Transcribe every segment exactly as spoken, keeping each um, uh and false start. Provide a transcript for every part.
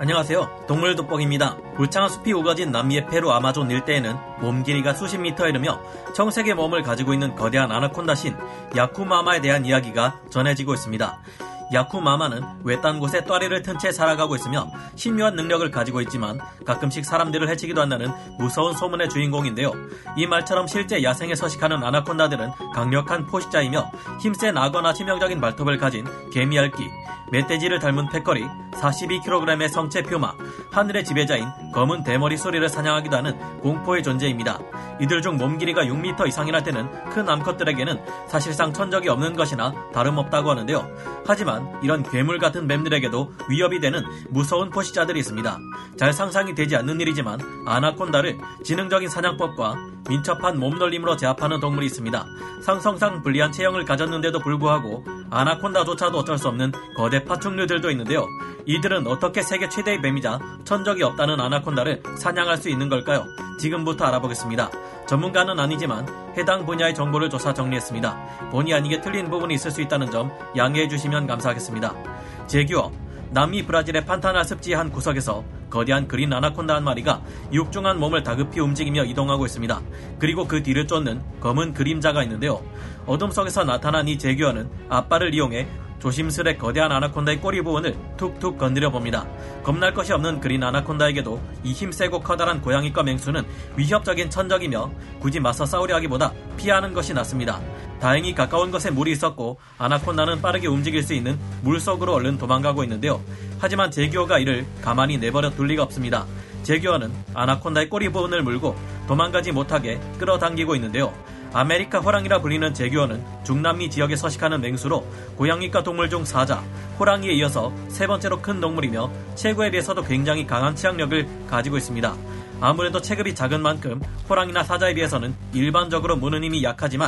안녕하세요. 동물돋보기입니다. 울창한 숲이 우거진 남미의 페루 아마존 일대에는 몸 길이가 수십 미터에 이르며 청색의 몸을 가지고 있는 거대한 아나콘다 신 야쿠마마에 대한 이야기가 전해지고 있습니다. 야쿠마마는 외딴 곳에 또아리를 튼 채 살아가고 있으며 신묘한 능력을 가지고 있지만 가끔씩 사람들을 해치기도 한다는 무서운 소문의 주인공인데요. 이 말처럼 실제 야생에 서식하는 아나콘다들은 강력한 포식자이며 힘센 악어나 치명적인 발톱을 가진 개미핥기, 멧돼지를 닮은 패거리, 사십이 킬로그램의 성체 퓨마, 하늘의 지배자인 검은 대머리 소리를 사냥하기도 하는 공포의 존재입니다. 이들 중 몸 길이가 육 미터 이상이나 되는 큰 암컷들에게는 사실상 천적이 없는 것이나 다름없다고 하는데요. 하지만 이런 괴물 같은 뱀들에게도 위협이 되는 무서운 포식자들이 있습니다. 잘 상상이 되지 않는 일이지만 아나콘다를 지능적인 사냥법과 민첩한 몸놀림으로 제압하는 동물이 있습니다. 상성상 불리한 체형을 가졌는데도 불구하고 아나콘다조차도 어쩔 수 없는 거대 파충류들도 있는데요. 이들은 어떻게 세계 최대의 뱀이자 천적이 없다는 아나콘다를 사냥할 수 있는 걸까요? 지금부터 알아보겠습니다. 전문가는 아니지만 해당 분야의 정보를 조사 정리했습니다. 본의 아니게 틀린 부분이 있을 수 있다는 점 양해해 주시면 감사하겠습니다. 제규어, 남미 브라질의 판타날 습지의 한 구석에서 거대한 그린 아나콘다 한 마리가 육중한 몸을 다급히 움직이며 이동하고 있습니다. 그리고 그 뒤를 쫓는 검은 그림자가 있는데요. 어둠 속에서 나타난 이 제규어는 앞발을 이용해 조심스레 거대한 아나콘다의 꼬리 부분을 툭툭 건드려 봅니다. 겁날 것이 없는 그린 아나콘다에게도 이 힘세고 커다란 고양이과 맹수는 위협적인 천적이며 굳이 맞서 싸우려 하기보다 피하는 것이 낫습니다. 다행히 가까운 곳에 물이 있었고 아나콘다는 빠르게 움직일 수 있는 물속으로 얼른 도망가고 있는데요. 하지만 제규어가 이를 가만히 내버려 둘 리가 없습니다. 제규어는 아나콘다의 꼬리 부분을 물고 도망가지 못하게 끌어당기고 있는데요. 아메리카 호랑이라 불리는 제규어는 중남미 지역에 서식하는 맹수로 고양이과 동물 중 사자, 호랑이에 이어서 세 번째로 큰 동물이며 체구에 비해서도 굉장히 강한 치악력을 가지고 있습니다. 아무래도 체급이 작은 만큼 호랑이나 사자에 비해서는 일반적으로 무는 힘이 약하지만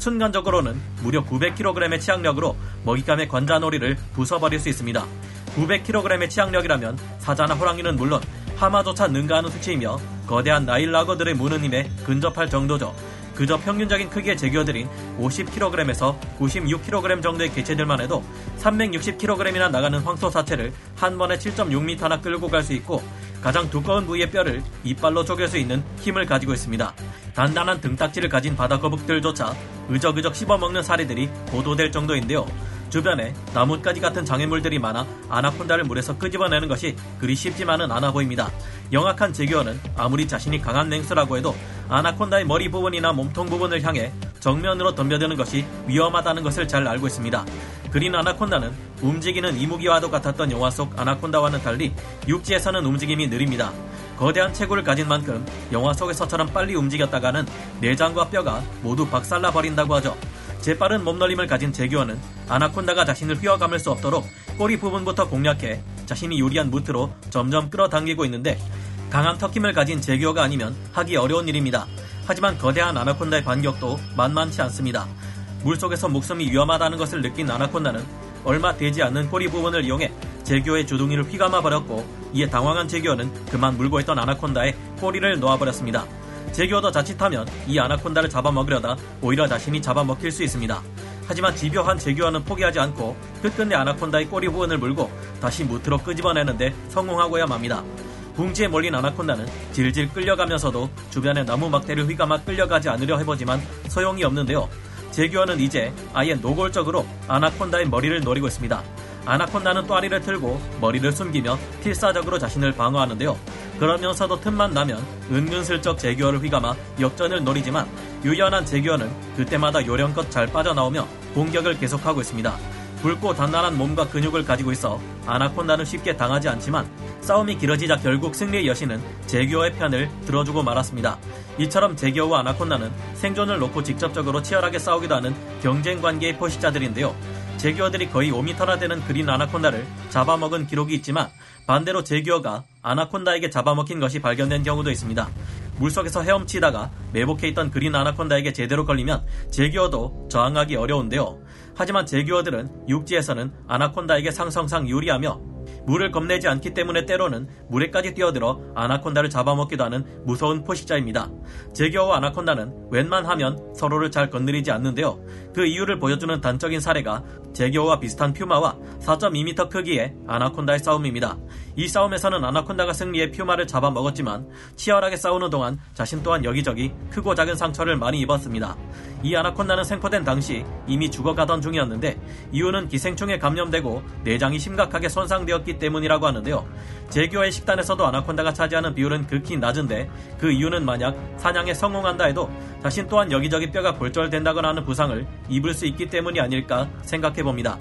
순간적으로는 무려 구백 킬로그램의 치악력으로 먹잇감의 관자놀이를 부숴버릴 수 있습니다. 구백 킬로그램의 치악력이라면 사자나 호랑이는 물론 하마조차 능가하는 수치이며 거대한 나일 악어들의 무는 힘에 근접할 정도죠. 그저 평균적인 크기의 제규어들인 오십 킬로그램에서 구십육 킬로그램 정도의 개체들만 해도 삼백육십 킬로그램이나 나가는 황소사체를 한 번에 칠 점 육 미터나 끌고 갈 수 있고 가장 두꺼운 부위의 뼈를 이빨로 쪼갤 수 있는 힘을 가지고 있습니다. 단단한 등딱지를 가진 바다거북들조차 의적의적 씹어먹는 사례들이 보도될 정도인데요. 주변에 나뭇가지 같은 장애물들이 많아 아나콘다를 물에서 끄집어내는 것이 그리 쉽지만은 않아 보입니다. 영악한 제규어는 아무리 자신이 강한 맹수라고 해도 아나콘다의 머리 부분이나 몸통 부분을 향해 정면으로 덤벼드는 것이 위험하다는 것을 잘 알고 있습니다. 그린 아나콘다는 움직이는 이무기와도 같았던 영화 속 아나콘다와는 달리 육지에서는 움직임이 느립니다. 거대한 체구를 가진 만큼 영화 속에서처럼 빨리 움직였다가는 내장과 뼈가 모두 박살나 버린다고 하죠. 재빠른 몸놀림을 가진 제규어는 아나콘다가 자신을 휘어감을 수 없도록 꼬리 부분부터 공략해 자신이 유리한 무트로 점점 끌어당기고 있는데 강한 턱힘을 가진 제규어가 아니면 하기 어려운 일입니다. 하지만 거대한 아나콘다의 반격도 만만치 않습니다. 물속에서 목숨이 위험하다는 것을 느낀 아나콘다는 얼마 되지 않는 꼬리 부분을 이용해 제규어의 주둥이를 휘감아 버렸고 이에 당황한 제규어는 그만 물고 있던 아나콘다의 꼬리를 놓아버렸습니다. 제규어도 자칫하면 이 아나콘다를 잡아먹으려다 오히려 자신이 잡아먹힐 수 있습니다. 하지만 집요한 제규어는 포기하지 않고 끝끝내 아나콘다의 꼬리 부분을 물고 다시 무트로 끄집어내는데 성공하고야 맙니다. 붕지에 몰린 아나콘다는 질질 끌려가면서도 주변의 나무 막대를 휘감아 끌려가지 않으려 해보지만 소용이 없는데요. 제규어는 이제 아예 노골적으로 아나콘다의 머리를 노리고 있습니다. 아나콘다는 또아리를 틀고 머리를 숨기며 필사적으로 자신을 방어하는데요. 그러면서도 틈만 나면 은근슬쩍 제규어를 휘감아 역전을 노리지만 유연한 제규어는 그때마다 요령껏 잘 빠져나오며 공격을 계속하고 있습니다. 굵고 단단한 몸과 근육을 가지고 있어 아나콘다는 쉽게 당하지 않지만 싸움이 길어지자 결국 승리의 여신은 제규어의 편을 들어주고 말았습니다. 이처럼 제규어와 아나콘다는 생존을 놓고 직접적으로 치열하게 싸우기도 하는 경쟁관계의 포식자들인데요. 제규어들이 거의 오 미터나 되는 그린 아나콘다를 잡아먹은 기록이 있지만 반대로 제규어가 아나콘다에게 잡아먹힌 것이 발견된 경우도 있습니다. 물속에서 헤엄치다가 매복해 있던 그린 아나콘다에게 제대로 걸리면 제규어도 저항하기 어려운데요. 하지만 제규어들은 육지에서는 아나콘다에게 상성상 유리하며 물을 겁내지 않기 때문에 때로는 물에까지 뛰어들어 아나콘다를 잡아먹기도 하는 무서운 포식자입니다. 제규어와 아나콘다는 웬만하면 서로를 잘 건드리지 않는데요. 그 이유를 보여주는 단적인 사례가 제규어와 비슷한 퓨마와 사 점 이 미터 크기의 아나콘다의 싸움입니다. 이 싸움에서는 아나콘다가 승리해 퓨마를 잡아먹었지만 치열하게 싸우는 동안 자신 또한 여기저기 크고 작은 상처를 많이 입었습니다. 이 아나콘다는 생포된 당시 이미 죽어가던 중이었는데 이유는 기생충에 감염되고 내장이 심각하게 손상되었기 때문이라고 하는데요. 제규어의 식단에서도 아나콘다가 차지하는 비율은 극히 낮은데 그 이유는 만약 사냥에 성공한다 해도 자신 또한 여기저기 뼈가 골절된다거나 하는 부상을 입을 수 있기 때문이 아닐까 생각해봅니다.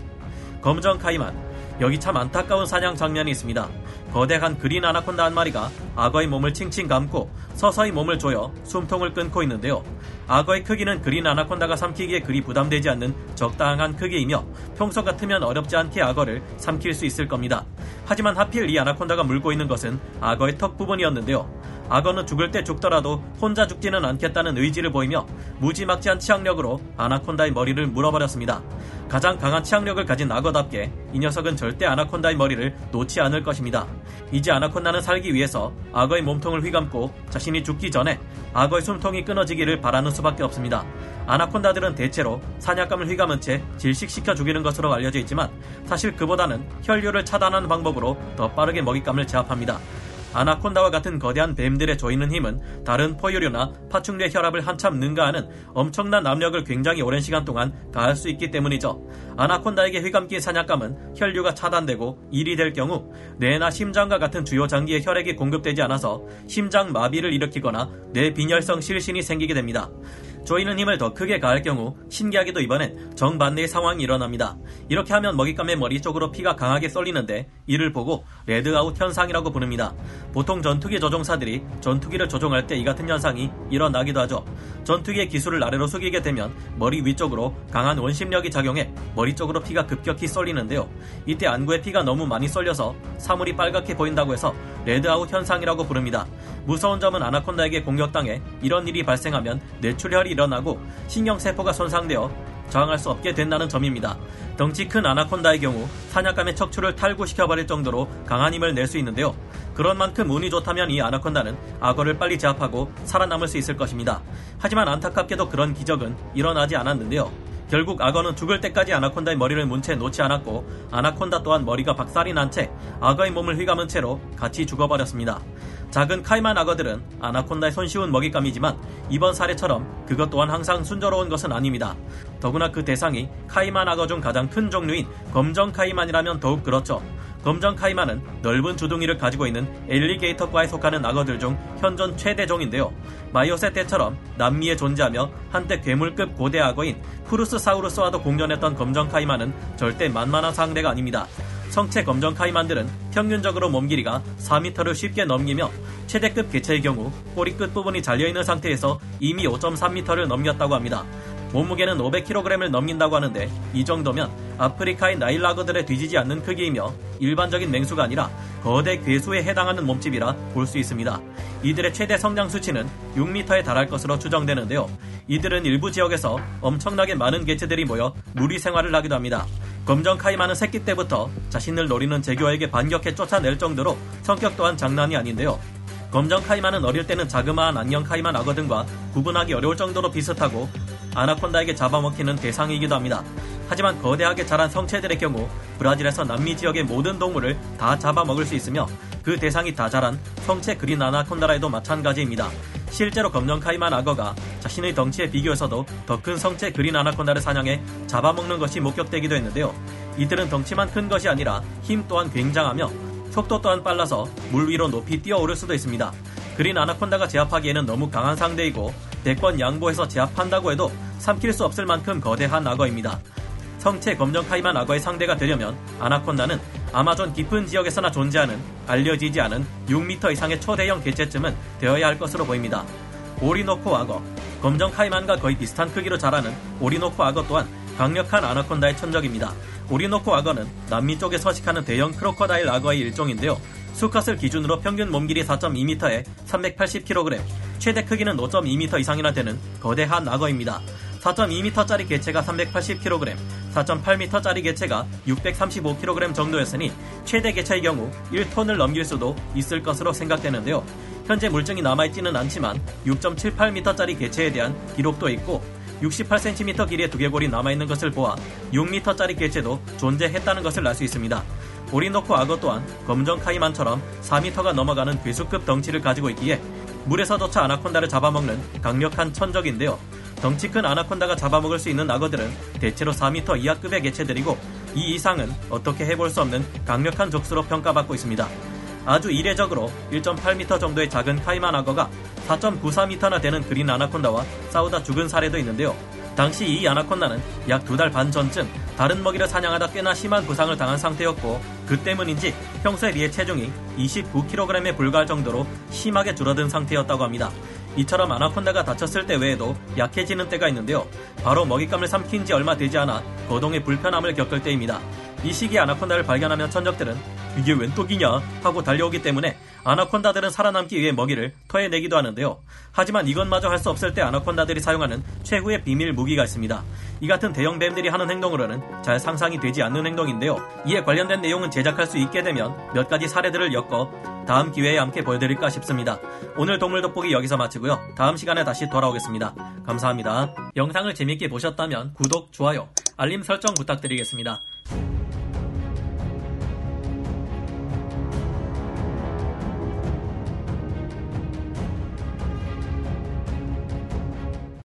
검정 카이만, 여기 참 안타까운 사냥 장면이 있습니다. 거대한 그린 아나콘다 한 마리가 악어의 몸을 칭칭 감고 서서히 몸을 조여 숨통을 끊고 있는데요. 악어의 크기는 그린 아나콘다가 삼키기에 그리 부담되지 않는 적당한 크기이며 평소 같으면 어렵지 않게 악어를 삼킬 수 있을 겁니다. 하지만 하필 이 아나콘다가 물고 있는 것은 악어의 턱 부분이었는데요. 악어는 죽을 때 죽더라도 혼자 죽지는 않겠다는 의지를 보이며 무지막지한 치악력으로 아나콘다의 머리를 물어버렸습니다. 가장 강한 치악력을 가진 악어답게 이 녀석은 절대 아나콘다의 머리를 놓지 않을 것입니다. 이제 아나콘다는 살기 위해서 악어의 몸통을 휘감고 자신이 죽기 전에 악어의 숨통이 끊어지기를 바라는 수밖에 없습니다. 아나콘다들은 대체로 사냥감을 휘감은 채 질식시켜 죽이는 것으로 알려져 있지만 사실 그보다는 혈류를 차단하는 방법으로 더 빠르게 먹잇감을 제압합니다. 아나콘다와 같은 거대한 뱀들의 조이는 힘은 다른 포유류나 파충류의 혈압을 한참 능가하는 엄청난 압력을 굉장히 오랜 시간 동안 가할 수 있기 때문이죠. 아나콘다에게 휘감긴 사냥감은 혈류가 차단되고 일이 될 경우 뇌나 심장과 같은 주요 장기에 혈액이 공급되지 않아서 심장 마비를 일으키거나 뇌빈혈성 실신이 생기게 됩니다. 조이는 힘을 더 크게 가할 경우 신기하게도 이번엔 정반대의 상황이 일어납니다. 이렇게 하면 먹잇감의 머리 쪽으로 피가 강하게 쏠리는데 이를 보고 레드아웃 현상이라고 부릅니다. 보통 전투기 조종사들이 전투기를 조종할 때 이 같은 현상이 일어나기도 하죠. 전투기의 기술을 아래로 숙이게 되면 머리 위쪽으로 강한 원심력이 작용해 머리 쪽으로 피가 급격히 쏠리는데요. 이때 안구에 피가 너무 많이 쏠려서 사물이 빨갛게 보인다고 해서 레드아웃 현상이라고 부릅니다. 무서운 점은 아나콘다에게 공격당해 이런 일이 발생하면 뇌출혈이 일어나고 신경세포가 손상되어 저항할 수 없게 된다는 점입니다. 덩치 큰 아나콘다의 경우 사냥감의 척추를 탈구시켜버릴 정도로 강한 힘을 낼 수 있는데요. 그런 만큼 운이 좋다면 이 아나콘다는 악어를 빨리 제압하고 살아남을 수 있을 것입니다. 하지만 안타깝게도 그런 기적은 일어나지 않았는데요. 결국 악어는 죽을 때까지 아나콘다의 머리를 문 채 놓지 않았고 아나콘다 또한 머리가 박살이 난 채 악어의 몸을 휘감은 채로 같이 죽어버렸습니다. 작은 카이만 악어들은 아나콘다의 손쉬운 먹잇감이지만 이번 사례처럼 그것 또한 항상 순조로운 것은 아닙니다. 더구나 그 대상이 카이만 악어 중 가장 큰 종류인 검정 카이만이라면 더욱 그렇죠. 검정 카이만은 넓은 주둥이를 가지고 있는 엘리게이터과에 속하는 악어들 중 현존 최대종인데요. 마이오세 때처럼 남미에 존재하며 한때 괴물급 고대 악어인 푸르스사우루스와도 공존했던 검정 카이만은 절대 만만한 상대가 아닙니다. 성체 검정 카이만들은 평균적으로 몸 길이가 사 미터를 쉽게 넘기며 최대급 개체의 경우 꼬리 끝부분이 잘려있는 상태에서 이미 오 점 삼 미터를 넘겼다고 합니다. 몸무게는 오백 킬로그램을 넘긴다고 하는데 이 정도면 아프리카의 나일 악어들에 뒤지지 않는 크기이며 일반적인 맹수가 아니라 거대 괴수에 해당하는 몸집이라 볼 수 있습니다. 이들의 최대 성장 수치는 육 미터에 달할 것으로 추정되는데요. 이들은 일부 지역에서 엄청나게 많은 개체들이 모여 무리 생활을 하기도 합니다. 검정 카이만은 새끼 때부터 자신을 노리는 제규어에게 반격해 쫓아낼 정도로 성격 또한 장난이 아닌데요. 검정 카이만은 어릴 때는 자그마한 안녕 카이만 악어 등과 구분하기 어려울 정도로 비슷하고 아나콘다에게 잡아먹히는 대상이기도 합니다. 하지만 거대하게 자란 성체들의 경우 브라질에서 남미 지역의 모든 동물을 다 잡아먹을 수 있으며 그 대상이 다 자란 성체 그린 아나콘다라에도 마찬가지입니다. 실제로 검정 카이만 악어가 자신의 덩치에 비교해서도 더 큰 성체 그린 아나콘다를 사냥해 잡아먹는 것이 목격되기도 했는데요. 이들은 덩치만 큰 것이 아니라 힘 또한 굉장하며 속도 또한 빨라서 물 위로 높이 뛰어오를 수도 있습니다. 그린 아나콘다가 제압하기에는 너무 강한 상대이고 대권 양보해서 제압한다고 해도 삼킬 수 없을 만큼 거대한 악어입니다. 성체 검정 카이만 악어의 상대가 되려면 아나콘다는 아마존 깊은 지역에서나 존재하는 알려지지 않은 육 미터 이상의 초대형 개체쯤은 되어야 할 것으로 보입니다. 오리노코 악어, 검정 카이만과 거의 비슷한 크기로 자라는 오리노코 악어 또한 강력한 아나콘다의 천적입니다. 오리노코 악어는 남미 쪽에 서식하는 대형 크로커다일 악어의 일종인데요. 수컷을 기준으로 평균 몸길이 사 점 이 미터에 삼백팔십 킬로그램, 최대 크기는 오 점 이 미터 이상이나 되는 거대한 악어입니다. 사 점 이 미터짜리 개체가 삼백팔십 킬로그램, 사 점 팔 미터짜리 개체가 육백삼십오 킬로그램 정도였으니 최대 개체의 경우 일 톤을 넘길 수도 있을 것으로 생각되는데요. 현재 물증이 남아있지는 않지만 육 점 칠팔 미터짜리 개체에 대한 기록도 있고 육십팔 센티미터 길이의 두개골이 남아있는 것을 보아 육 미터짜리 개체도 존재했다는 것을 알 수 있습니다. 오리노코 악어 또한 검정 카이만처럼 사 미터가 넘어가는 괴수급 덩치를 가지고 있기에 물에서조차 아나콘다를 잡아먹는 강력한 천적인데요. 덩치 큰 아나콘다가 잡아먹을 수 있는 악어들은 대체로 사 미터 이하급의 개체들이고 이 이상은 어떻게 해볼 수 없는 강력한 적수로 평가받고 있습니다. 아주 이례적으로 일 점 팔 미터 정도의 작은 카이만 악어가 사 점 구사 미터나 되는 그린 아나콘다와 싸우다 죽은 사례도 있는데요. 당시 이 아나콘다는 약 두 달 반 전쯤 다른 먹이를 사냥하다 꽤나 심한 부상을 당한 상태였고 그 때문인지 평소에 비해 체중이 이십구 킬로그램에 불과할 정도로 심하게 줄어든 상태였다고 합니다. 이처럼 아나콘다가 다쳤을 때 외에도 약해지는 때가 있는데요. 바로 먹잇감을 삼킨 지 얼마 되지 않아 거동의 불편함을 겪을 때입니다. 이 시기에 아나콘다를 발견하면 천적들은 이게 웬 떡이냐 하고 달려오기 때문에 아나콘다들은 살아남기 위해 먹이를 토해내기도 하는데요. 하지만 이것마저 할 수 없을 때 아나콘다들이 사용하는 최후의 비밀 무기가 있습니다. 이 같은 대형 뱀들이 하는 행동으로는 잘 상상이 되지 않는 행동인데요. 이에 관련된 내용은 제작할 수 있게 되면 몇 가지 사례들을 엮어 다음 기회에 함께 보여드릴까 싶습니다. 오늘 동물 돋보기 여기서 마치고요. 다음 시간에 다시 돌아오겠습니다. 감사합니다. 영상을 재밌게 보셨다면 구독, 좋아요, 알림 설정 부탁드리겠습니다.